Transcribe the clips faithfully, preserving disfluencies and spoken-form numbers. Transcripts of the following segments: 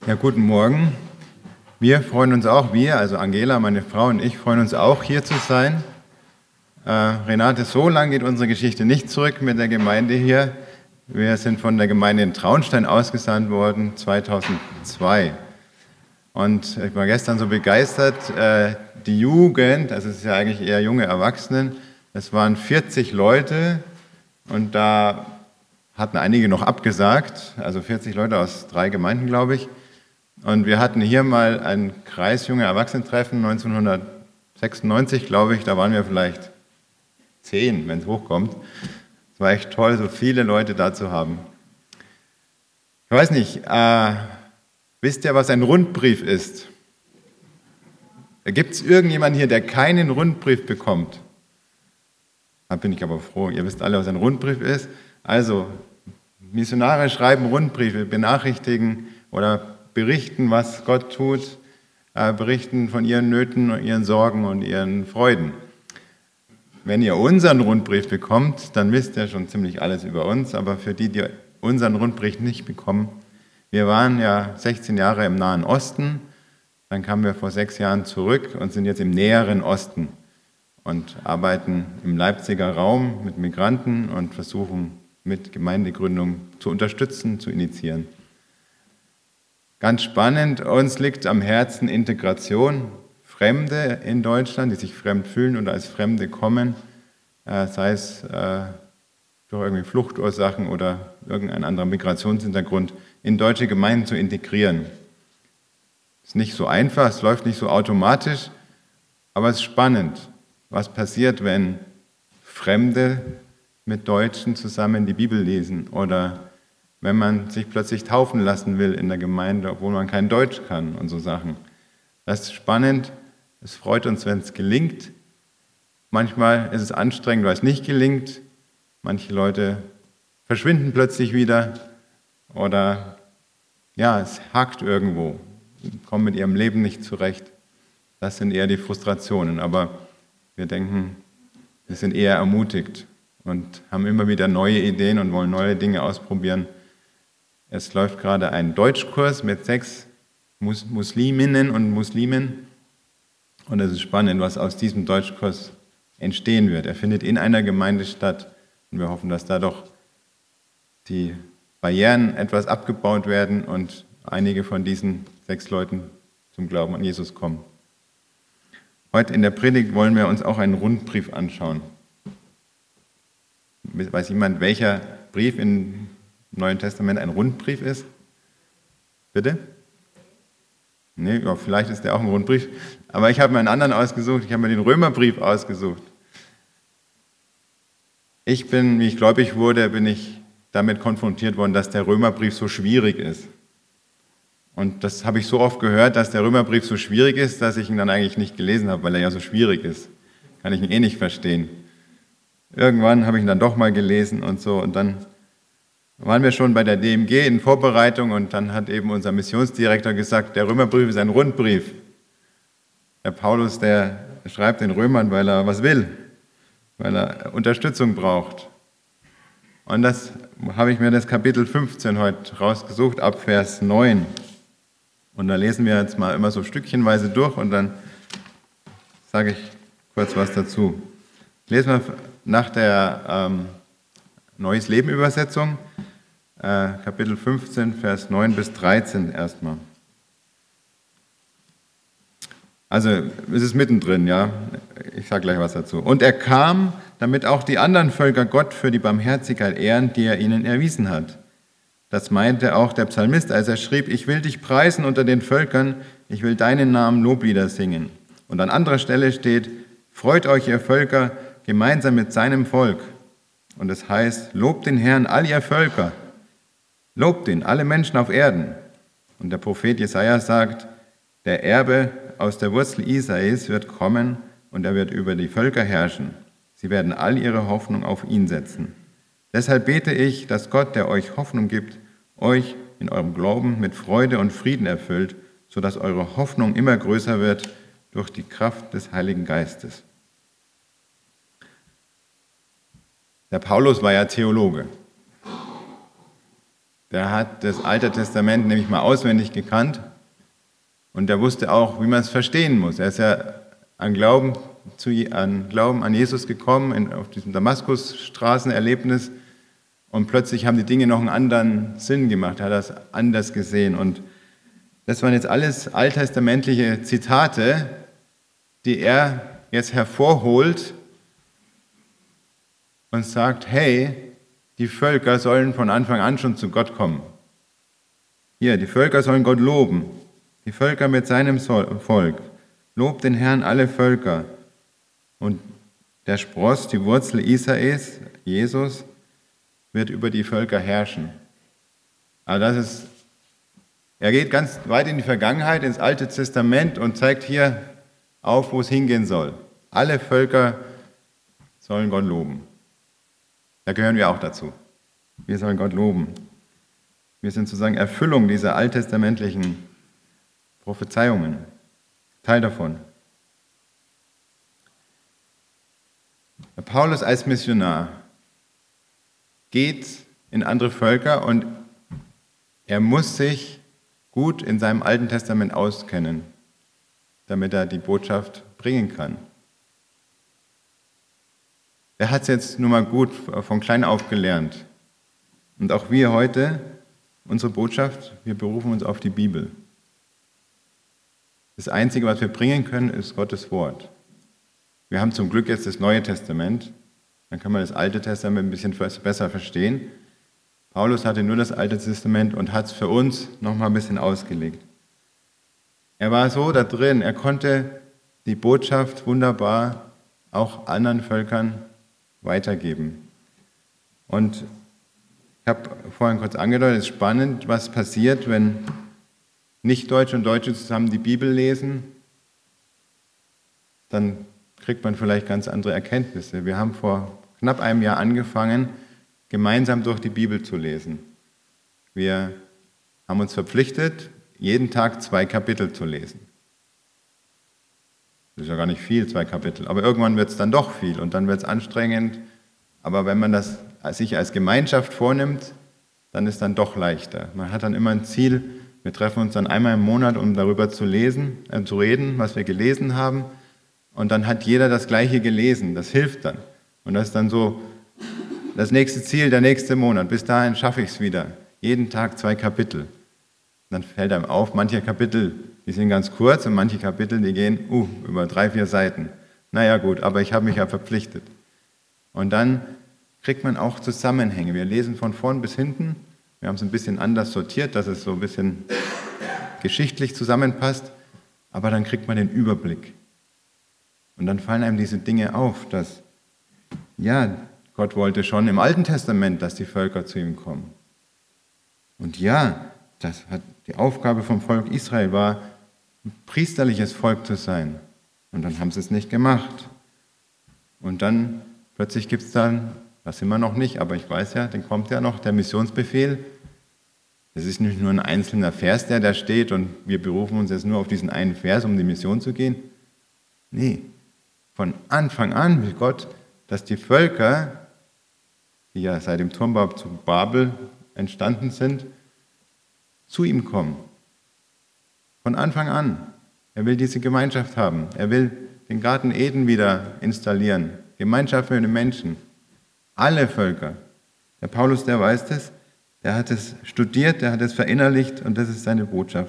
Ja, guten Morgen. Wir freuen uns auch, wir, also Angela, meine Frau und ich, freuen uns auch, hier zu sein. Äh, Renate, so lange geht unsere Geschichte nicht zurück mit der Gemeinde hier. Wir sind von der Gemeinde in Traunstein ausgesandt worden, zweitausendzwei. Und ich war gestern so begeistert, äh, die Jugend, also es ist ja eigentlich eher junge Erwachsene, es waren vierzig Leute und da hatten einige noch abgesagt, also vierzig Leute aus drei Gemeinden, glaube ich. Und wir hatten hier mal ein Kreis junge Erwachsenentreffen, neunzehnhundertsechsundneunzig, glaube ich, da waren wir vielleicht zehn, wenn es hochkommt. Es war echt toll, so viele Leute da zu haben. Ich weiß nicht, äh, wisst ihr, was ein Rundbrief ist? Gibt es irgendjemanden hier, der keinen Rundbrief bekommt? Da bin ich aber froh, ihr wisst alle, was ein Rundbrief ist. Also, Missionare schreiben Rundbriefe, benachrichtigen oder berichten, was Gott tut, äh, berichten von ihren Nöten und ihren Sorgen und ihren Freuden. Wenn ihr unseren Rundbrief bekommt, dann wisst ihr schon ziemlich alles über uns, aber für die, die unseren Rundbrief nicht bekommen, wir waren ja sechzehn Jahre im Nahen Osten, dann kamen wir vor sechs Jahren zurück und sind jetzt im näheren Osten und arbeiten im Leipziger Raum mit Migranten und versuchen mit Gemeindegründung zu unterstützen, zu initiieren. Ganz spannend, uns liegt am Herzen Integration. Fremde in Deutschland, die sich fremd fühlen oder als Fremde kommen, äh, sei es äh, durch irgendwie Fluchtursachen oder irgendein anderer Migrationshintergrund, in deutsche Gemeinden zu integrieren. Ist nicht so einfach, es läuft nicht so automatisch, aber es ist spannend, was passiert, wenn Fremde mit Deutschen zusammen die Bibel lesen oder wenn man sich plötzlich taufen lassen will in der Gemeinde, obwohl man kein Deutsch kann und so Sachen. Das ist spannend, es freut uns, wenn es gelingt. Manchmal ist es anstrengend, weil es nicht gelingt. Manche Leute verschwinden plötzlich wieder oder ja, es hakt irgendwo, kommen mit ihrem Leben nicht zurecht. Das sind eher die Frustrationen, aber wir denken, wir sind eher ermutigt und haben immer wieder neue Ideen und wollen neue Dinge ausprobieren. Es läuft gerade ein Deutschkurs mit sechs Mus- Musliminnen und Muslimen und es ist spannend, was aus diesem Deutschkurs entstehen wird. Er findet in einer Gemeinde statt und wir hoffen, dass dadurch die Barrieren etwas abgebaut werden und einige von diesen sechs Leuten zum Glauben an Jesus kommen. Heute in der Predigt wollen wir uns auch einen Rundbrief anschauen. Weiß jemand, welcher Brief im Neuen Testament ein Rundbrief ist? Bitte? Nee, ja, vielleicht ist der auch ein Rundbrief. Aber ich habe mir einen anderen ausgesucht. Ich habe mir den Römerbrief ausgesucht. Ich bin, wie ich gläubig wurde, bin ich damit konfrontiert worden, dass der Römerbrief so schwierig ist. Und das habe ich so oft gehört, dass der Römerbrief so schwierig ist, dass ich ihn dann eigentlich nicht gelesen habe, weil er ja so schwierig ist. Kann ich ihn eh nicht verstehen. Irgendwann habe ich ihn dann doch mal gelesen und so. Und dann waren wir schon bei der D M G in Vorbereitung und dann hat eben unser Missionsdirektor gesagt, der Römerbrief ist ein Rundbrief. Der Paulus, der schreibt den Römern, weil er was will, weil er Unterstützung braucht. Und das habe ich mir das Kapitel fünfzehn heute rausgesucht, ab Vers neun. Und da lesen wir jetzt mal immer so stückchenweise durch und dann sage ich kurz was dazu. Lesen wir nach der ähm, Neues Leben Übersetzung, äh, Kapitel fünfzehn, Vers neun bis dreizehn erstmal. Also es ist mittendrin, ja. Ich sage gleich was dazu. Und er kam, damit auch die anderen Völker Gott für die Barmherzigkeit ehren, die er ihnen erwiesen hat. Das meinte auch der Psalmist, als er schrieb, ich will dich preisen unter den Völkern, ich will deinen Namen Loblieder singen. Und an anderer Stelle steht, freut euch, ihr Völker, gemeinsam mit seinem Volk. Und es heißt, lobt den Herrn, all ihr Völker, lobt ihn, alle Menschen auf Erden. Und der Prophet Jesaja sagt, der Erbe aus der Wurzel Isais wird kommen und er wird über die Völker herrschen. Sie werden all ihre Hoffnung auf ihn setzen. Deshalb bete ich, dass Gott, der euch Hoffnung gibt, euch in eurem Glauben mit Freude und Frieden erfüllt, sodass eure Hoffnung immer größer wird durch die Kraft des Heiligen Geistes. Der Paulus war ja Theologe. der hat das Alte Testament nämlich mal auswendig gekannt und der wusste auch, wie man es verstehen muss. Er ist ja an Glauben, zu, an, Glauben an Jesus gekommen, in, auf diesem Damaskusstraßenerlebnis, und plötzlich haben die Dinge noch einen anderen Sinn gemacht, er hat das anders gesehen. Und das waren jetzt alles alttestamentliche Zitate, die er jetzt hervorholt und sagt, hey, die Völker sollen von Anfang an schon zu Gott kommen. Hier, die Völker sollen Gott loben. Die Völker mit seinem Volk. Lobt den Herrn alle Völker. Und der Spross, die Wurzel Isais, Jesus, wird über die Völker herrschen. Aber das ist, er geht ganz weit in die Vergangenheit, ins Alte Testament und zeigt hier auf, wo es hingehen soll. Alle Völker sollen Gott loben. Da gehören wir auch dazu. Wir sollen Gott loben. Wir sind sozusagen Erfüllung dieser alttestamentlichen Prophezeiungen. Teil davon. Paulus als Missionar geht in andere Völker und er muss sich gut in seinem Alten Testament auskennen, damit er die Botschaft bringen kann. Er hat es jetzt nun mal gut von klein auf gelernt. Und auch wir heute, unsere Botschaft, wir berufen uns auf die Bibel. Das Einzige, was wir bringen können, ist Gottes Wort. Wir haben zum Glück jetzt das Neue Testament, dann kann man das Alte Testament ein bisschen besser verstehen. Paulus hatte nur das Alte Testament und hat es für uns nochmal ein bisschen ausgelegt. Er war so da drin, er konnte die Botschaft wunderbar auch anderen Völkern weitergeben. Und ich habe vorhin kurz angedeutet, es ist spannend, was passiert, wenn Nicht-Deutsche und Deutsche zusammen die Bibel lesen. Dann kriegt man vielleicht ganz andere Erkenntnisse. Wir haben vor knapp einem Jahr angefangen, gemeinsam durch die Bibel zu lesen. Wir haben uns verpflichtet, jeden Tag zwei Kapitel zu lesen. Das ist ja gar nicht viel, zwei Kapitel, aber irgendwann wird es dann doch viel und dann wird es anstrengend. Aber wenn man das sich als Gemeinschaft vornimmt, dann ist dann doch leichter. Man hat dann immer ein Ziel. Wir treffen uns dann einmal im Monat, um darüber zu lesen, äh, zu reden, was wir gelesen haben. Und dann hat jeder das Gleiche gelesen. Das hilft dann. Und das ist dann so das nächste Ziel, der nächste Monat. Bis dahin schaffe ich es wieder. Jeden Tag zwei Kapitel. Dann fällt einem auf, manche Kapitel, die sind ganz kurz und manche Kapitel, die gehen uh, über drei, vier Seiten. Naja gut, aber ich habe mich ja verpflichtet. Und dann kriegt man auch Zusammenhänge. Wir lesen von vorn bis hinten. Wir haben es ein bisschen anders sortiert, dass es so ein bisschen geschichtlich zusammenpasst. Aber dann kriegt man den Überblick. Und dann fallen einem diese Dinge auf, dass, ja, Gott wollte schon im Alten Testament, dass die Völker zu ihm kommen. Und ja, das hat die Aufgabe vom Volk Israel war, ein priesterliches Volk zu sein. Und dann haben sie es nicht gemacht. Und dann plötzlich gibt es dann, das sind wir noch nicht, aber ich weiß ja, dann kommt ja noch der Missionsbefehl. Das ist nicht nur ein einzelner Vers, der da steht und wir berufen uns jetzt nur auf diesen einen Vers, um in die Mission zu gehen. Nee, von Anfang an will Gott, dass die Völker, die ja seit dem Turmbau zu Babel entstanden sind, zu ihm kommen. Von Anfang an. Er will diese Gemeinschaft haben. Er will den Garten Eden wieder installieren. Gemeinschaft mit den Menschen. Alle Völker. Der Paulus, der weiß das. Der hat es studiert, der hat es verinnerlicht und das ist seine Botschaft.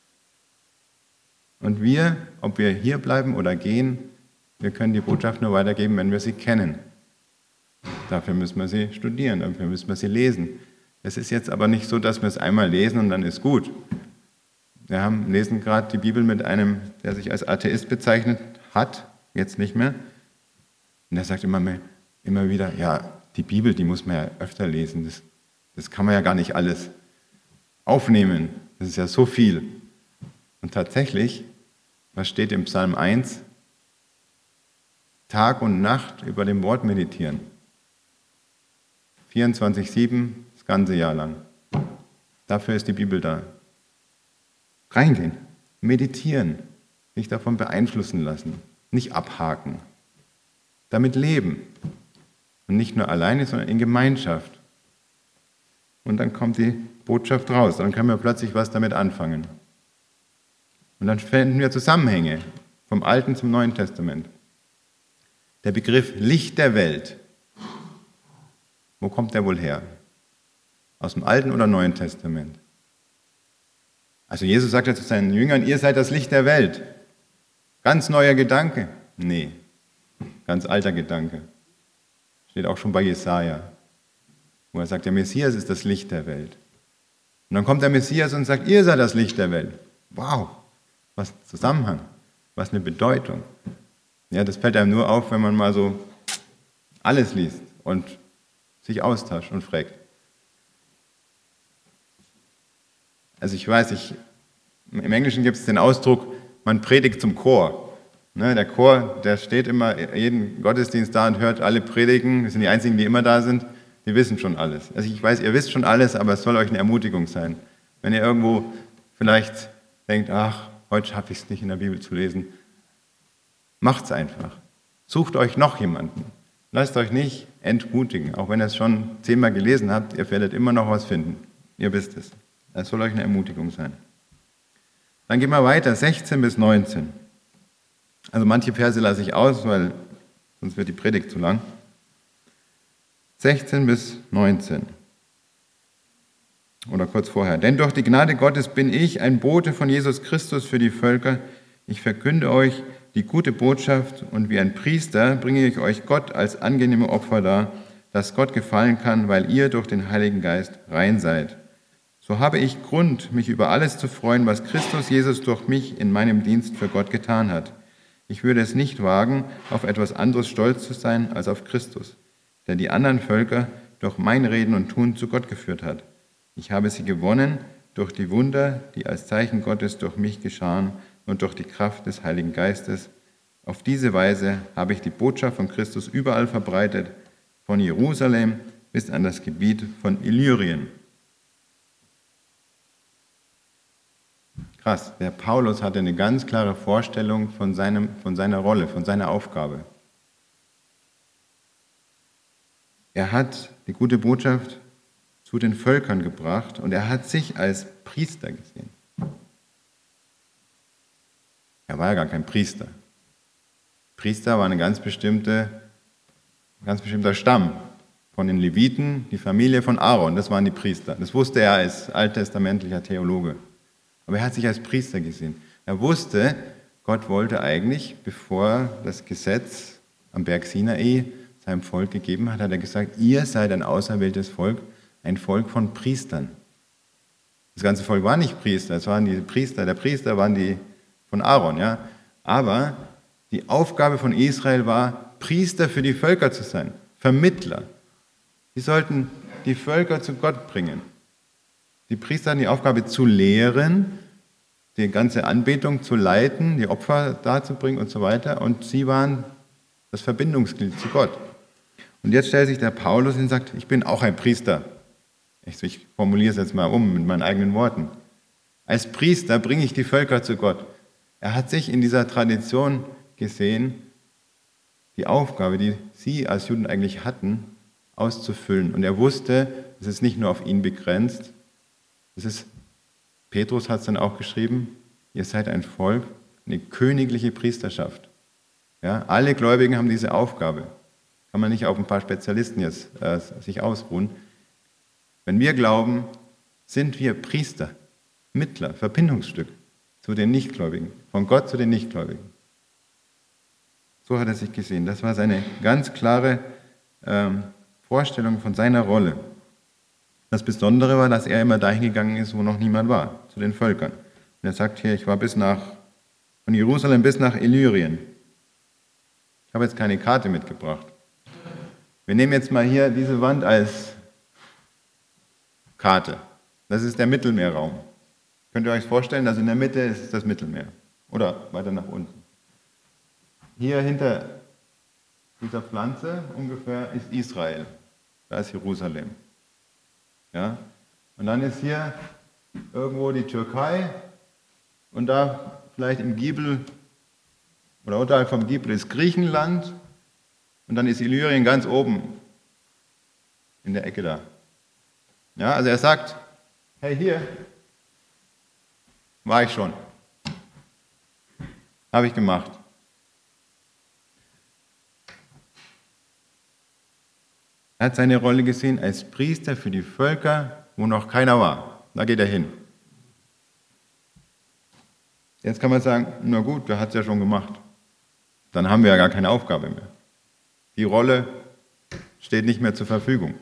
Und wir, ob wir hier bleiben oder gehen, wir können die Botschaft nur weitergeben, wenn wir sie kennen. Dafür müssen wir sie studieren, dafür müssen wir sie lesen. Es ist jetzt aber nicht so, dass wir es einmal lesen und dann ist gut. Wir haben, lesen gerade die Bibel mit einem, der sich als Atheist bezeichnet hat, jetzt nicht mehr. Und der sagt immer, mehr, immer wieder, ja, die Bibel, die muss man ja öfter lesen. Das, das kann man ja gar nicht alles aufnehmen. Das ist ja so viel. Und tatsächlich, was steht im Psalm eins? Tag und Nacht über dem Wort meditieren. vierundzwanzig sieben, das ganze Jahr lang. Dafür ist die Bibel da. Reingehen, meditieren, sich davon beeinflussen lassen, nicht abhaken. Damit leben. Und nicht nur alleine, sondern in Gemeinschaft. und dann kommt die Botschaft raus. Dann können wir plötzlich was damit anfangen. Und dann finden wir Zusammenhänge vom Alten zum Neuen Testament. Der Begriff Licht der Welt, wo kommt der wohl her? Aus dem Alten oder Neuen Testament? Also Jesus sagt ja zu seinen Jüngern, ihr seid das Licht der Welt. Ganz neuer Gedanke? Nee, ganz alter Gedanke. Steht auch schon bei Jesaja, wo er sagt, der Messias ist das Licht der Welt. Und dann kommt der Messias und sagt, ihr seid das Licht der Welt. Wow, was ein Zusammenhang, was eine Bedeutung. Ja, das fällt einem nur auf, wenn man mal so alles liest und sich austauscht und fragt. Also ich weiß, ich, im Englischen gibt es den Ausdruck, man predigt zum Chor. Ne, der Chor, der steht immer jeden Gottesdienst da und hört alle predigen. Das sind die einzigen, die immer da sind. Die wissen schon alles. Also ich weiß, ihr wisst schon alles, aber es soll euch eine Ermutigung sein. Wenn ihr irgendwo vielleicht denkt, ach, heute schaffe ich es nicht in der Bibel zu lesen, macht's einfach. Sucht euch noch jemanden. Lasst euch nicht entmutigen. Auch wenn ihr es schon zehnmal gelesen habt, ihr werdet immer noch was finden. Ihr wisst es. Das soll euch eine Ermutigung sein. Dann gehen wir weiter, sechzehn bis neunzehn. Also manche Verse lasse ich aus, weil sonst wird die Predigt zu lang. sechzehn bis neunzehn. Oder kurz vorher. Denn durch die Gnade Gottes bin ich ein Bote von Jesus Christus für die Völker. Ich verkünde euch die gute Botschaft und wie ein Priester bringe ich euch Gott als angenehme Opfer dar, das Gott gefallen kann, weil ihr durch den Heiligen Geist rein seid. So habe ich Grund, mich über alles zu freuen, was Christus Jesus durch mich in meinem Dienst für Gott getan hat. Ich würde es nicht wagen, auf etwas anderes stolz zu sein als auf Christus, der die anderen Völker durch mein Reden und Tun zu Gott geführt hat. Ich habe sie gewonnen durch die Wunder, die als Zeichen Gottes durch mich geschahen und durch die Kraft des Heiligen Geistes. Auf diese Weise habe ich die Botschaft von Christus überall verbreitet, von Jerusalem bis an das Gebiet von Illyrien. Krass, der Paulus hatte eine ganz klare Vorstellung von, seinem, von seiner Rolle, von seiner Aufgabe. Er hat die gute Botschaft zu den Völkern gebracht und er hat sich als Priester gesehen. Er war ja gar kein Priester. Priester war eine ganz bestimmte, ein ganz bestimmter Stamm von den Leviten, die Familie von Aaron, das waren die Priester. Das wusste er als alttestamentlicher Theologe. Aber er hat sich als Priester gesehen. Er wusste, Gott wollte eigentlich, bevor er das Gesetz am Berg Sinai seinem Volk gegeben hat, hat er gesagt, ihr seid ein auserwähltes Volk, ein Volk von Priestern. Das ganze Volk war nicht Priester, es waren die Priester, der Priester waren die von Aaron, ja. Aber die Aufgabe von Israel war, Priester für die Völker zu sein, Vermittler. Sie sollten die Völker zu Gott bringen. Die Priester hatten die Aufgabe zu lehren, die ganze Anbetung zu leiten, die Opfer darzubringen und so weiter. Und sie waren das Verbindungsglied zu Gott. Und jetzt stellt sich der Paulus und sagt, ich bin auch ein Priester. Ich, ich formuliere es jetzt mal um mit meinen eigenen Worten. Als Priester bringe ich die Völker zu Gott. Er hat sich in dieser Tradition gesehen, die Aufgabe, die sie als Juden eigentlich hatten, auszufüllen. Und er wusste, es ist nicht nur auf ihn begrenzt. Es ist, Petrus hat es dann auch geschrieben, ihr seid ein Volk, eine königliche Priesterschaft. Ja, alle Gläubigen haben diese Aufgabe. Kann man nicht auf ein paar Spezialisten jetzt äh, sich ausruhen. Wenn wir glauben, sind wir Priester, Mittler, Verbindungsstück zu den Nichtgläubigen, von Gott zu den Nichtgläubigen. So hat er sich gesehen. Das war seine ganz klare ähm, Vorstellung von seiner Rolle. Das Besondere war, dass er immer dahin gegangen ist, wo noch niemand war, zu den Völkern. Und er sagt hier, ich war bis nach, von Jerusalem bis nach Illyrien. Ich habe jetzt keine Karte mitgebracht. Wir nehmen jetzt mal hier diese Wand als Karte. Das ist der Mittelmeerraum. Könnt ihr euch vorstellen, dass in der Mitte ist das Mittelmeer. Oder weiter nach unten. Hier hinter dieser Pflanze ungefähr ist Israel. Da ist Jerusalem. Ja? Und dann ist hier irgendwo die Türkei und da vielleicht im Giebel oder unterhalb vom Giebel ist Griechenland und dann ist Illyrien ganz oben in der Ecke da. Ja, also er sagt, hey, hier war ich schon. Habe ich gemacht. Er hat seine Rolle gesehen als Priester für die Völker, wo noch keiner war. Da geht er hin. Jetzt kann man sagen, na gut, der hat es ja schon gemacht. Dann haben wir ja gar keine Aufgabe mehr. Die Rolle steht nicht mehr zur Verfügung.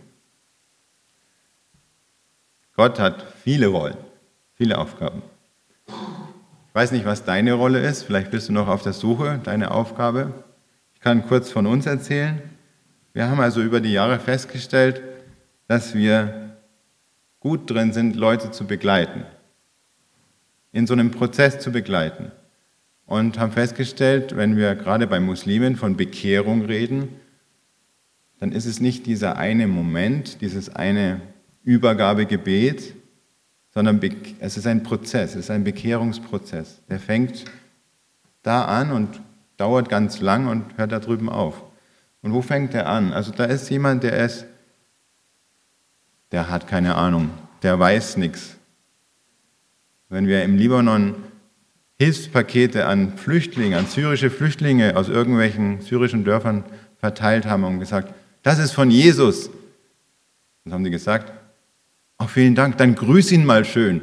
Gott hat viele Rollen, viele Aufgaben. Ich weiß nicht, was deine Rolle ist. Vielleicht bist du noch auf der Suche, deine Aufgabe. Ich kann kurz von uns erzählen. Wir haben also über die Jahre festgestellt, dass wir gut drin sind, Leute zu begleiten, in so einem Prozess zu begleiten. Und haben festgestellt, wenn wir gerade bei Muslimen von Bekehrung reden, dann ist es nicht dieser eine Moment, dieses eine Übergabegebet, sondern es ist ein Prozess, es ist ein Bekehrungsprozess. Der fängt da an und dauert ganz lang und hört da drüben auf. Und wo fängt der an? Also da ist jemand, der ist, der hat keine Ahnung, der weiß nichts. Wenn wir im Libanon Hilfspakete an Flüchtlinge, an syrische Flüchtlinge aus irgendwelchen syrischen Dörfern verteilt haben und gesagt, das ist von Jesus. Dann haben die gesagt, oh, vielen Dank, dann grüß ihn mal schön.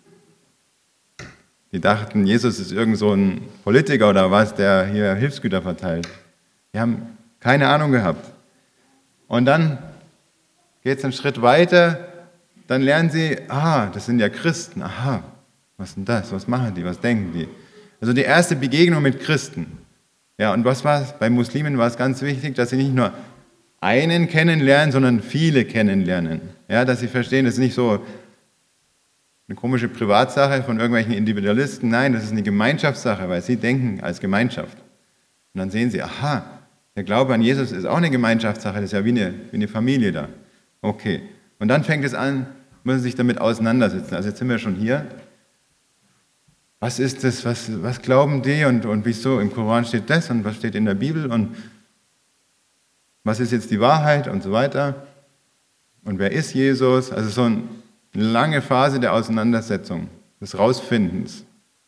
Die dachten, Jesus ist irgend so ein Politiker oder was, der hier Hilfsgüter verteilt. Die haben keine Ahnung gehabt. Und dann geht es einen Schritt weiter, dann lernen sie, ah, das sind ja Christen, aha, was ist denn das, was machen die, was denken die? Also die erste Begegnung mit Christen. Ja, und was war es? Bei Muslimen war es ganz wichtig, dass sie nicht nur einen kennenlernen, sondern viele kennenlernen. Ja, dass sie verstehen, das ist nicht so eine komische Privatsache von irgendwelchen Individualisten. Nein, das ist eine Gemeinschaftssache, weil sie denken als Gemeinschaft. Und dann sehen sie, aha, der Glaube an Jesus ist auch eine Gemeinschaftssache, das ist ja wie eine, wie eine Familie da. Okay. Und dann fängt es an, müssen sich damit auseinandersetzen. Also jetzt sind wir schon hier. Was ist das, was, was glauben die und, und wieso? Im Koran steht das und was steht in der Bibel und was ist jetzt die Wahrheit und so weiter. Und wer ist Jesus? Also so eine lange Phase der Auseinandersetzung, des Rausfindens.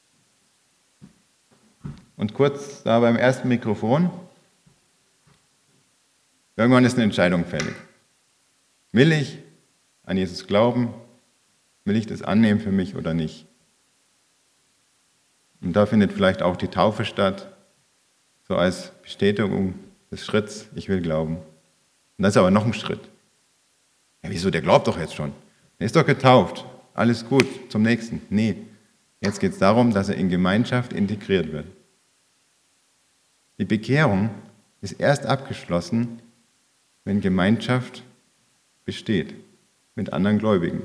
Und kurz da beim ersten Mikrofon, irgendwann ist eine Entscheidung fällig. Will ich an Jesus glauben? Will ich das annehmen für mich oder nicht? Und da findet vielleicht auch die Taufe statt, so als Bestätigung des Schritts, ich will glauben. Und das ist aber noch ein Schritt. Ja, wieso, der glaubt doch jetzt schon. Er ist doch getauft, alles gut, zum nächsten. Nee, jetzt geht es darum, dass er in Gemeinschaft integriert wird. Die Bekehrung ist erst abgeschlossen, wenn Gemeinschaft besteht mit anderen Gläubigen.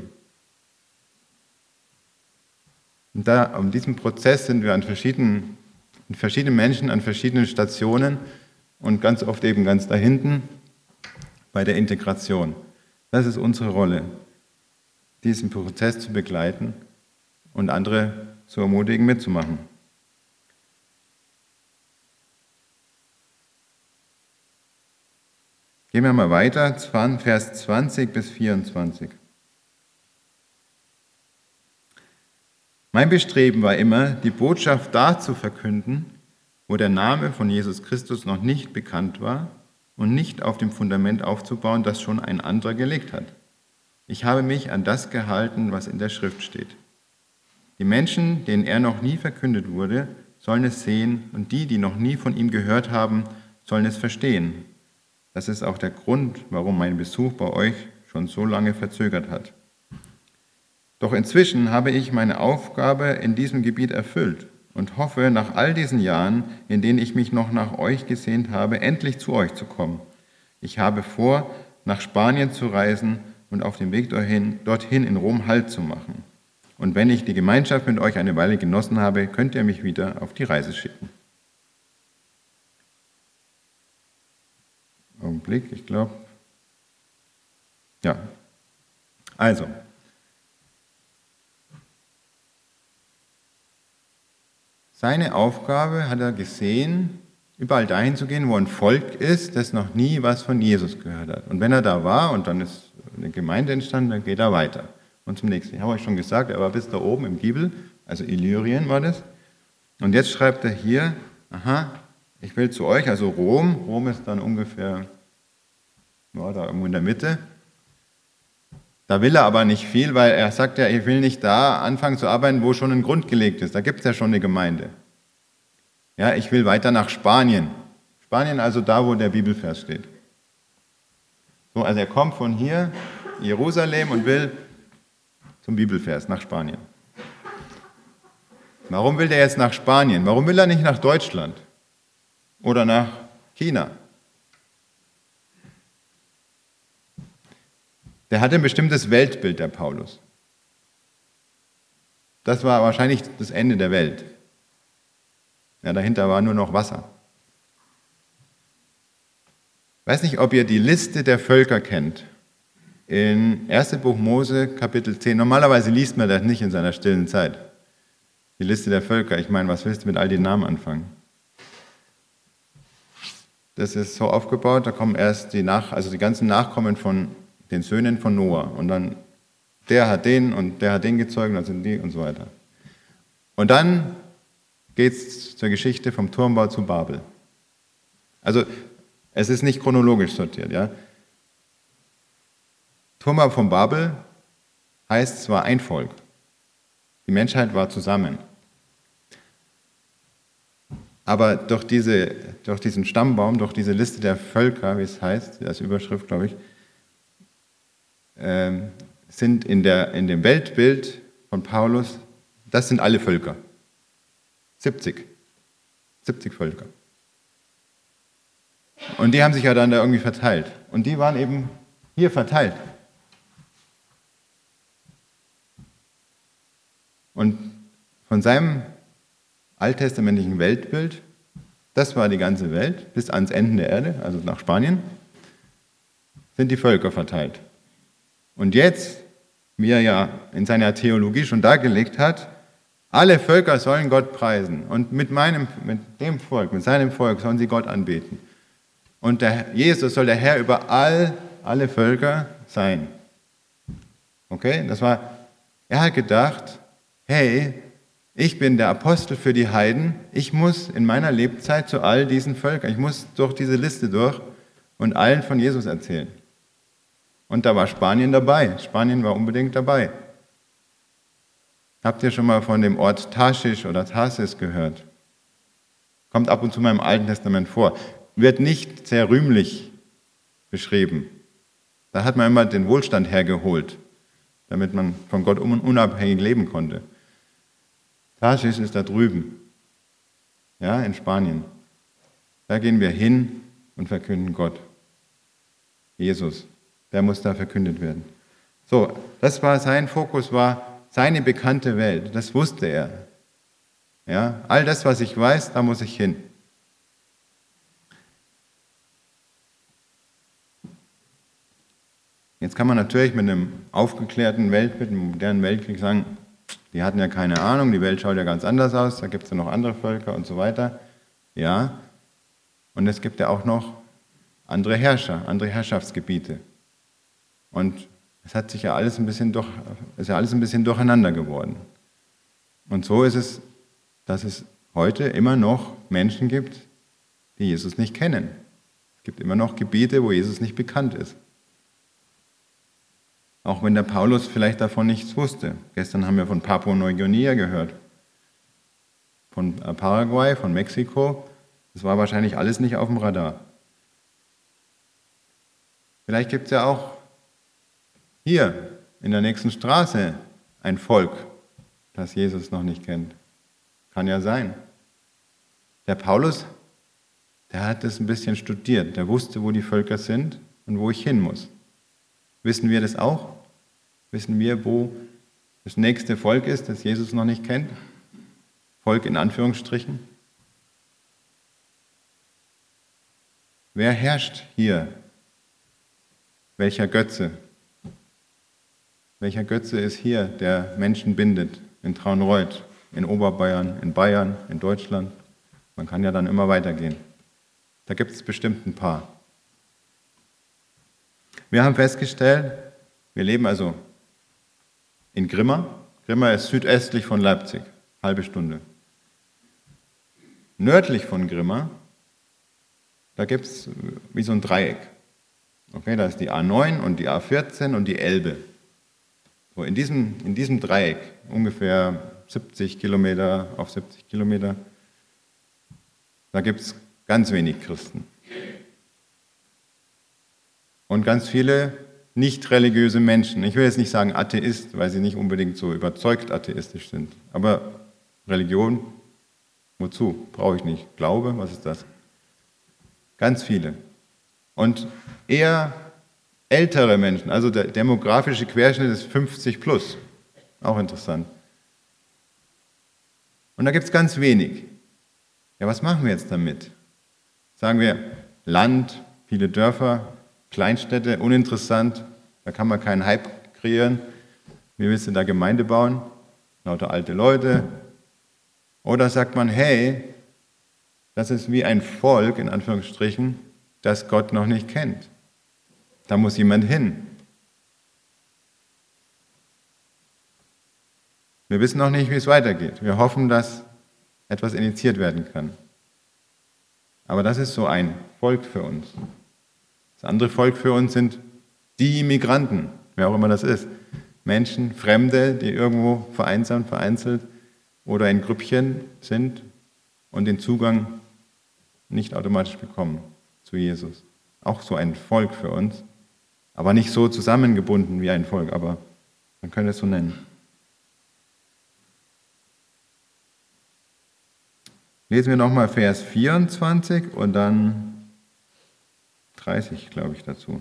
Und da, um diesen Prozess sind wir an verschiedenen, mit verschiedenen Menschen an verschiedenen Stationen und ganz oft eben ganz da hinten bei der Integration. Das ist unsere Rolle, diesen Prozess zu begleiten und andere zu ermutigen, mitzumachen. Gehen wir mal weiter, Vers zwanzig bis vierundzwanzig. Mein Bestreben war immer, die Botschaft da zu verkünden, wo der Name von Jesus Christus noch nicht bekannt war und nicht auf dem Fundament aufzubauen, das schon ein anderer gelegt hat. Ich habe mich an das gehalten, was in der Schrift steht. Die Menschen, denen er noch nie verkündet wurde, sollen es sehen und die, die noch nie von ihm gehört haben, sollen es verstehen. Das ist auch der Grund, warum mein Besuch bei euch schon so lange verzögert hat. Doch inzwischen habe ich meine Aufgabe in diesem Gebiet erfüllt und hoffe, nach all diesen Jahren, in denen ich mich noch nach euch gesehnt habe, endlich zu euch zu kommen. Ich habe vor, nach Spanien zu reisen und auf dem Weg dorthin, dorthin in Rom Halt zu machen. Und wenn ich die Gemeinschaft mit euch eine Weile genossen habe, könnt ihr mich wieder auf die Reise schicken. Augenblick, ich glaube. Ja, also. Seine Aufgabe hat er gesehen, überall dahin zu gehen, wo ein Volk ist, das noch nie was von Jesus gehört hat. Und wenn er da war und dann ist eine Gemeinde entstanden, dann geht er weiter. Und zum nächsten. Ich habe euch schon gesagt, er war bis da oben im Gibel, also Illyrien war das. Und jetzt schreibt er hier, aha, ich will zu euch, also Rom. Rom ist dann ungefähr, ja, da irgendwo in der Mitte. Da will er aber nicht viel, weil er sagt ja, ich will nicht da anfangen zu arbeiten, wo schon ein Grund gelegt ist. Da gibt es ja schon eine Gemeinde. Ja, ich will weiter nach Spanien. Spanien also da, wo der Bibelvers steht. So, also er kommt von hier, Jerusalem, und will zum Bibelvers nach Spanien. Warum will der jetzt nach Spanien? Warum will er nicht nach Deutschland oder nach China? Der hatte ein bestimmtes Weltbild, der Paulus. Das war wahrscheinlich das Ende der Welt. Ja, dahinter war nur noch Wasser. Ich weiß nicht, ob ihr die Liste der Völker kennt. In erstes Buch Mose, Kapitel zehn. Normalerweise liest man das nicht in seiner stillen Zeit. Die Liste der Völker. Ich meine, was willst du mit all den Namen anfangen? Das ist so aufgebaut, da kommen erst die Nach, also die ganzen Nachkommen von den Söhnen von Noah. Und dann, der hat den und der hat den gezeugt, dann sind die und so weiter. Und dann geht es zur Geschichte vom Turmbau zu Babel. Also, es ist nicht chronologisch sortiert, ja. Turmbau von Babel heißt, es war ein Volk. Die Menschheit war zusammen. Aber durch, diese, durch diesen Stammbaum, durch diese Liste der Völker, wie es heißt, als Überschrift, glaube ich, äh, sind in, der, in dem Weltbild von Paulus, das sind alle Völker. siebzig. siebzig Völker. Und die haben sich ja dann da irgendwie verteilt. Und die waren eben hier verteilt. Und von seinem alttestamentlichen Weltbild, das war die ganze Welt, bis ans Ende der Erde, also nach Spanien, sind die Völker verteilt. Und jetzt, wie er ja in seiner Theologie schon dargelegt hat, alle Völker sollen Gott preisen. Und mit, meinem, mit dem Volk, mit seinem Volk sollen sie Gott anbeten. Und der Jesus soll der Herr über all, alle Völker sein. Okay, das war, er hat gedacht, hey, ich bin der Apostel für die Heiden, ich muss in meiner Lebzeit zu all diesen Völkern, ich muss durch diese Liste durch und allen von Jesus erzählen. Und da war Spanien dabei, Spanien war unbedingt dabei. Habt ihr schon mal von dem Ort Tarschisch oder Tarsis gehört? Kommt ab und zu mal im Alten Testament vor. Wird nicht sehr rühmlich beschrieben. Da hat man immer den Wohlstand hergeholt, damit man von Gott unabhängig leben konnte. Tarschisch ist da drüben, ja, in Spanien. Da gehen wir hin und verkünden Gott. Jesus, der muss da verkündet werden. So, das war sein Fokus, war seine bekannte Welt. Das wusste er. Ja, all das, was ich weiß, da muss ich hin. Jetzt kann man natürlich mit einem aufgeklärten Weltbild, einem modernen Weltkrieg sagen, die hatten ja keine Ahnung, die Welt schaut ja ganz anders aus, da gibt es ja noch andere Völker und so weiter. Ja, und es gibt ja auch noch andere Herrscher, andere Herrschaftsgebiete. Und es hat sich ja alles ein bisschen durch, ist ja alles ein bisschen durcheinander geworden. Und so ist es, dass es heute immer noch Menschen gibt, die Jesus nicht kennen. Es gibt immer noch Gebiete, wo Jesus nicht bekannt ist. Auch wenn der Paulus vielleicht davon nichts wusste. Gestern haben wir von Papua-Neuguinea gehört, von Paraguay, von Mexiko. Das war wahrscheinlich alles nicht auf dem Radar. Vielleicht gibt es ja auch hier in der nächsten Straße ein Volk, das Jesus noch nicht kennt. Kann ja sein. Der Paulus, der hat das ein bisschen studiert. Der wusste, wo die Völker sind und wo ich hin muss. Wissen wir das auch? Wissen wir, wo das nächste Volk ist, das Jesus noch nicht kennt? Volk in Anführungsstrichen. Wer herrscht hier? Welcher Götze? Welcher Götze ist hier, der Menschen bindet? In Traunreut, in Oberbayern, in Bayern, in Deutschland. Man kann ja dann immer weitergehen. Da gibt es bestimmt ein paar. Wir haben festgestellt, wir leben also in Grimma. Grimma ist südöstlich von Leipzig, halbe Stunde. Nördlich von Grimma, da gibt es wie so ein Dreieck. Okay, da ist die A neun und die A vierzehn und die Elbe. So, in diesem, in diesem Dreieck, ungefähr siebzig Kilometer auf siebzig Kilometer, da gibt es ganz wenig Christen. Und ganz viele nicht religiöse Menschen. Ich will jetzt nicht sagen Atheist, weil sie nicht unbedingt so überzeugt atheistisch sind. Aber Religion, wozu? Brauche ich nicht. Glaube, was ist das? Ganz viele. Und eher ältere Menschen, also der demografische Querschnitt ist fünfzig plus. Auch interessant. Und da gibt es ganz wenig. Ja, was machen wir jetzt damit? Sagen wir, Land, viele Dörfer, Kleinstädte, uninteressant, da kann man keinen Hype kreieren. Wir müssen da Gemeinde bauen, lauter alte Leute. Oder sagt man, hey, das ist wie ein Volk, in Anführungsstrichen, das Gott noch nicht kennt. Da muss jemand hin. Wir wissen noch nicht, wie es weitergeht. Wir hoffen, dass etwas initiiert werden kann. Aber das ist so ein Volk für uns. Das andere Volk für uns sind die Migranten, wer auch immer das ist. Menschen, Fremde, die irgendwo vereinsamt, vereinzelt oder in Grüppchen sind und den Zugang nicht automatisch bekommen zu Jesus. Auch so ein Volk für uns, aber nicht so zusammengebunden wie ein Volk, aber man könnte es so nennen. Lesen wir nochmal Vers vierundzwanzig und dann dreißig, glaube ich, dazu.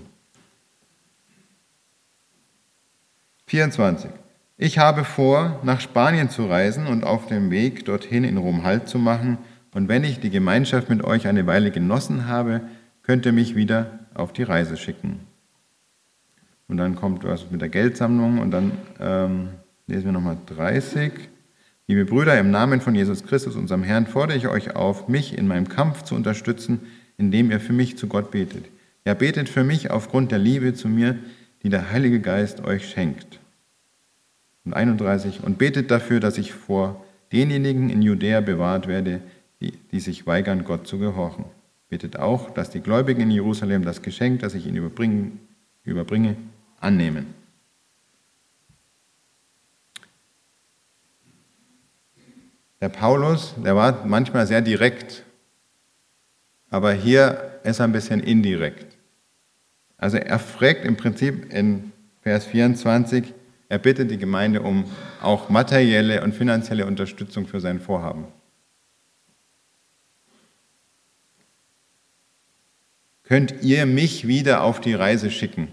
vierundzwanzig. Ich habe vor, nach Spanien zu reisen und auf dem Weg dorthin in Rom Halt zu machen. Und wenn ich die Gemeinschaft mit euch eine Weile genossen habe, könnt ihr mich wieder auf die Reise schicken. Und dann kommt was mit der Geldsammlung und dann ähm, lesen wir nochmal dreißig. Liebe Brüder, im Namen von Jesus Christus, unserem Herrn, fordere ich euch auf, mich in meinem Kampf zu unterstützen, indem ihr für mich zu Gott betet. Ja, betet für mich aufgrund der Liebe zu mir, die der Heilige Geist euch schenkt. Und einunddreißig. Und betet dafür, dass ich vor denjenigen in Judäa bewahrt werde, die, die sich weigern, Gott zu gehorchen. Betet auch, dass die Gläubigen in Jerusalem das Geschenk, das ich ihnen überbringe, überbringe annehmen. Der Paulus, der war manchmal sehr direkt, aber hier ist er ein bisschen indirekt. Also er fragt im Prinzip in Vers vierundzwanzig, er bittet die Gemeinde um auch materielle und finanzielle Unterstützung für sein Vorhaben. Könnt ihr mich wieder auf die Reise schicken?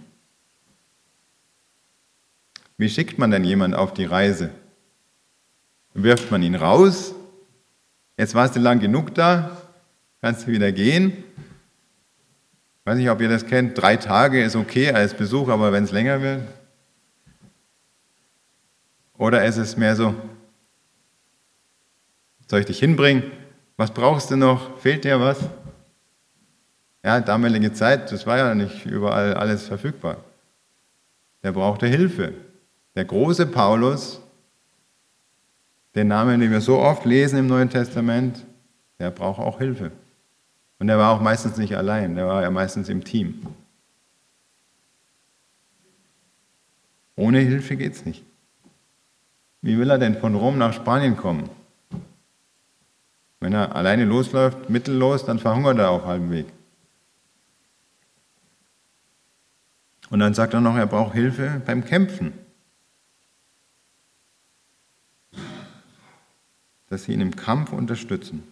Wie schickt man denn jemanden auf die Reise? Wirft man ihn raus? Jetzt warst du lang genug da, kannst du wieder gehen? Ich weiß nicht, ob ihr das kennt, drei Tage ist okay als Besuch, aber wenn es länger wird? Oder ist es mehr so, soll ich dich hinbringen? Was brauchst du noch? Fehlt dir was? Ja, damalige Zeit, das war ja nicht überall alles verfügbar. Der brauchte Hilfe. Der große Paulus, den Namen, den wir so oft lesen im Neuen Testament, der braucht auch Hilfe. Und er war auch meistens nicht allein, der war ja meistens im Team. Ohne Hilfe geht's nicht. Wie will er denn von Rom nach Spanien kommen? Wenn er alleine losläuft, mittellos, dann verhungert er auf halbem Weg. Und dann sagt er noch, er braucht Hilfe beim Kämpfen. Dass sie ihn im Kampf unterstützen.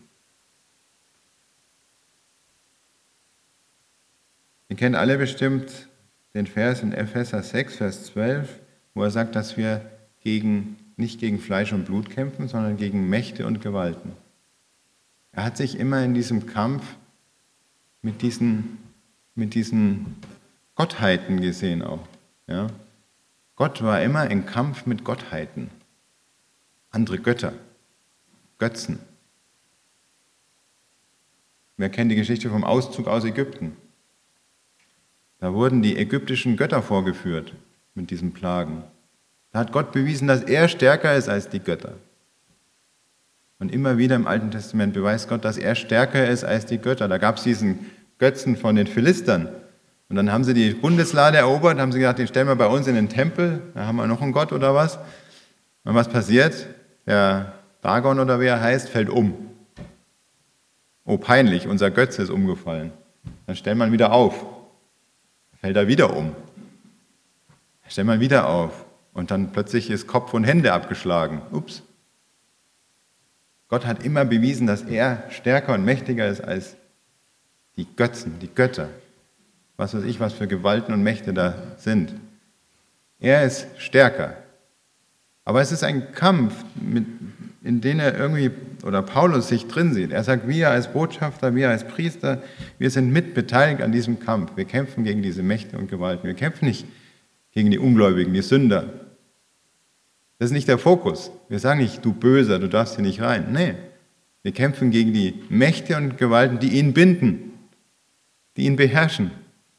Ihr kennt alle bestimmt den Vers in Epheser sechs, Vers zwölf, wo er sagt, dass wir gegen, nicht gegen Fleisch und Blut kämpfen, sondern gegen Mächte und Gewalten. Er hat sich immer in diesem Kampf mit diesen, mit diesen Gottheiten gesehen auch. Ja? Gott war immer im Kampf mit Gottheiten. Andere Götter, Götzen. wer kennt die Geschichte vom Auszug aus Ägypten? Da wurden die ägyptischen Götter vorgeführt mit diesen Plagen. Da hat Gott bewiesen, dass er stärker ist als die Götter. Und immer wieder im Alten Testament beweist Gott, dass er stärker ist als die Götter. Da gab es diesen Götzen von den Philistern. Und dann haben sie die Bundeslade erobert, haben sie gesagt, den stellen wir bei uns in den Tempel, da haben wir noch einen Gott oder was. Und was passiert? Der Dagon oder wie er heißt, fällt um. Oh, peinlich, unser Götze ist umgefallen. Dann stellt man wieder auf. Fällt er wieder um. Stellt man wieder auf. Und dann plötzlich ist Kopf und Hände abgeschlagen. Ups. Gott hat immer bewiesen, dass er stärker und mächtiger ist als die Götzen, die Götter. Was weiß ich, was für Gewalten und Mächte da sind. Er ist stärker. Aber es ist ein Kampf, mit, in dem er irgendwie, oder Paulus sich drin sieht. Er sagt, wir als Botschafter, wir als Priester, wir sind mitbeteiligt an diesem Kampf. Wir kämpfen gegen diese Mächte und Gewalten. Wir kämpfen nicht gegen die Ungläubigen, die Sünder. Das ist nicht der Fokus. Wir sagen nicht, du Böser, du darfst hier nicht rein. Nee, wir kämpfen gegen die Mächte und Gewalten, die ihn binden, die ihn beherrschen.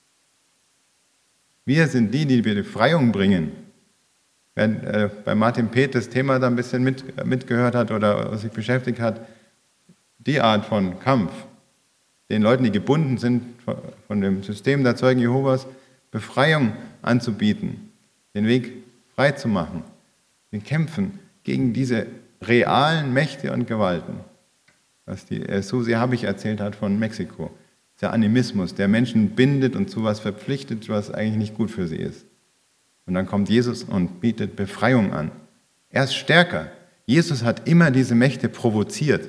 Wir sind die, die Befreiung bringen. Wer äh, bei Martin Peth das Thema da ein bisschen mit, äh, mitgehört hat oder sich beschäftigt hat, die Art von Kampf, den Leuten, die gebunden sind von dem System der Zeugen Jehovas, Befreiung anzubieten, den Weg frei zu machen. Wir kämpfen gegen diese realen Mächte und Gewalten, was die äh, Susi Habich erzählt hat von Mexiko. Der Animismus, der Menschen bindet und zu was verpflichtet, was eigentlich nicht gut für sie ist. Und dann kommt Jesus und bietet Befreiung an. Er ist stärker. Jesus hat immer diese Mächte provoziert.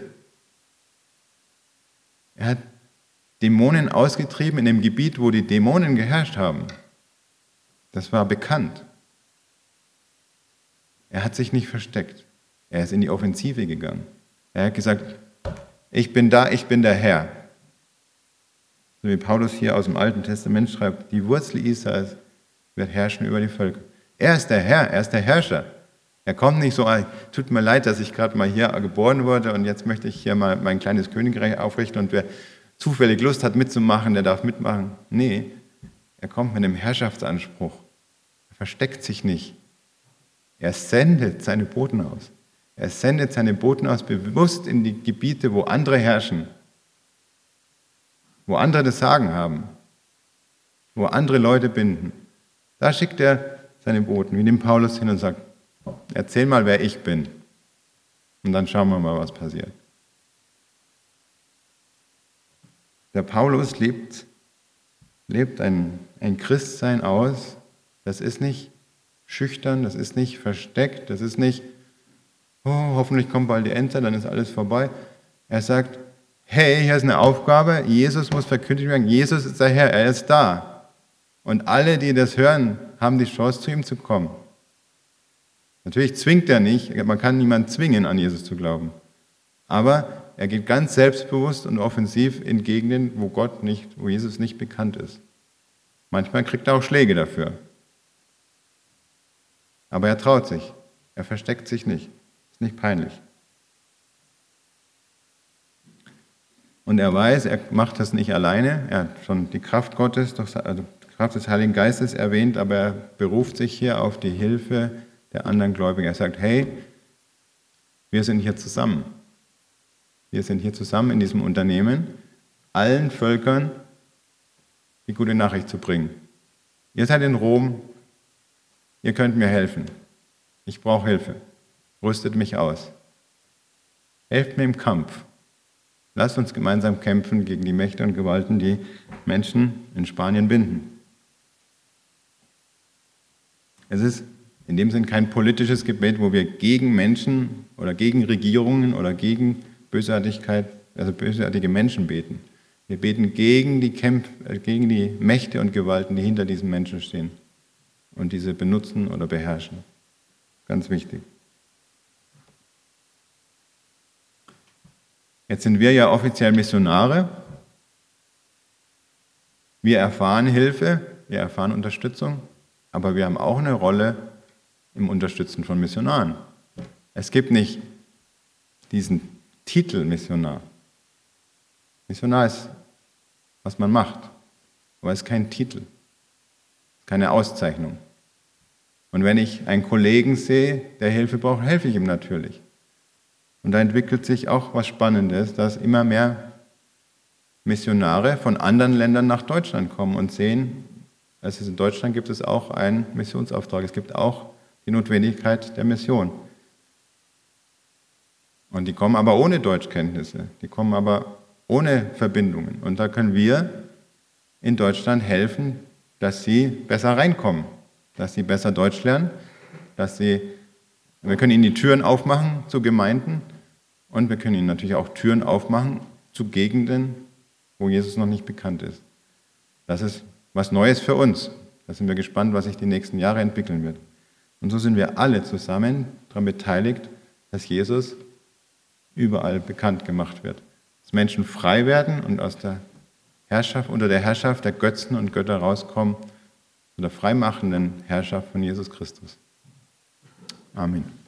Er hat Dämonen ausgetrieben in dem Gebiet, wo die Dämonen geherrscht haben. Das war bekannt. Er hat sich nicht versteckt. Er ist in die Offensive gegangen. Er hat gesagt, ich bin da, ich bin der Herr. So wie Paulus hier aus dem Alten Testament schreibt, die Wurzel Israels wird herrschen über die Völker. Er ist der Herr, er ist der Herrscher. Er kommt nicht so, tut mir leid, dass ich gerade mal hier geboren wurde und jetzt möchte ich hier mal mein kleines Königreich aufrichten und wer zufällig Lust hat mitzumachen, der darf mitmachen. Nee, er kommt mit einem Herrschaftsanspruch. Er versteckt sich nicht. Er sendet seine Boten aus. Er sendet seine Boten aus bewusst in die Gebiete, wo andere herrschen, wo andere das Sagen haben, wo andere Leute binden. Da schickt er seine Boten, wie dem Paulus hin und sagt, erzähl mal, wer ich bin. Und dann schauen wir mal, was passiert. Der Paulus lebt, lebt ein, ein Christsein aus, das ist nicht schüchtern, das ist nicht versteckt, das ist nicht, oh, hoffentlich kommt bald die Ente, dann ist alles vorbei. Er sagt, hey, hier ist eine Aufgabe, Jesus muss verkündigt werden, Jesus ist der Herr, er ist da. Und alle, die das hören, haben die Chance, zu ihm zu kommen. Natürlich zwingt er nicht, man kann niemanden zwingen, an Jesus zu glauben. Aber er geht ganz selbstbewusst und offensiv in Gegenden, wo Gott nicht, wo Jesus nicht bekannt ist. Manchmal kriegt er auch Schläge dafür. Aber er traut sich. Er versteckt sich nicht. Ist nicht peinlich. Und er weiß, er macht das nicht alleine. Er hat schon die Kraft Gottes, also die Kraft des Heiligen Geistes erwähnt, aber er beruft sich hier auf die Hilfe der anderen Gläubigen. Er sagt, hey, wir sind hier zusammen. Wir sind hier zusammen in diesem Unternehmen, allen Völkern die gute Nachricht zu bringen. Ihr seid in Rom, ihr könnt mir helfen. Ich brauche Hilfe. Rüstet mich aus. Helft mir im Kampf. Lasst uns gemeinsam kämpfen gegen die Mächte und Gewalten, die Menschen in Spanien binden. Es ist in dem Sinn kein politisches Gebet, wo wir gegen Menschen oder gegen Regierungen oder gegen Bösartigkeit, also bösartige Menschen beten. Wir beten gegen die Kämpfe, gegen die Mächte und Gewalten, die hinter diesen Menschen stehen und diese benutzen oder beherrschen. Ganz wichtig. Jetzt sind wir ja offiziell Missionare. Wir erfahren Hilfe, wir erfahren Unterstützung, aber wir haben auch eine Rolle im Unterstützen von Missionaren. Es gibt nicht diesen Titel Missionar. Missionar ist, was man macht, aber es ist kein Titel, keine Auszeichnung. Und wenn ich einen Kollegen sehe, der Hilfe braucht, helfe ich ihm natürlich. Und da entwickelt sich auch was Spannendes, dass immer mehr Missionare von anderen Ländern nach Deutschland kommen und sehen, also in Deutschland gibt es auch einen Missionsauftrag, es gibt auch die Notwendigkeit der Mission. Und die kommen aber ohne Deutschkenntnisse, die kommen aber ohne Verbindungen. Und da können wir in Deutschland helfen, dass sie besser reinkommen, dass sie besser Deutsch lernen, dass sie, wir können ihnen die Türen aufmachen zu Gemeinden und wir können ihnen natürlich auch Türen aufmachen zu Gegenden, wo Jesus noch nicht bekannt ist. Das ist was Neues für uns. Da sind wir gespannt, was sich die nächsten Jahre entwickeln wird. Und so sind wir alle zusammen daran beteiligt, dass Jesus überall bekannt gemacht wird. Dass Menschen frei werden und aus der Herrschaft, unter der Herrschaft der Götzen und Götter rauskommen, zu der freimachenden Herrschaft von Jesus Christus. Amen.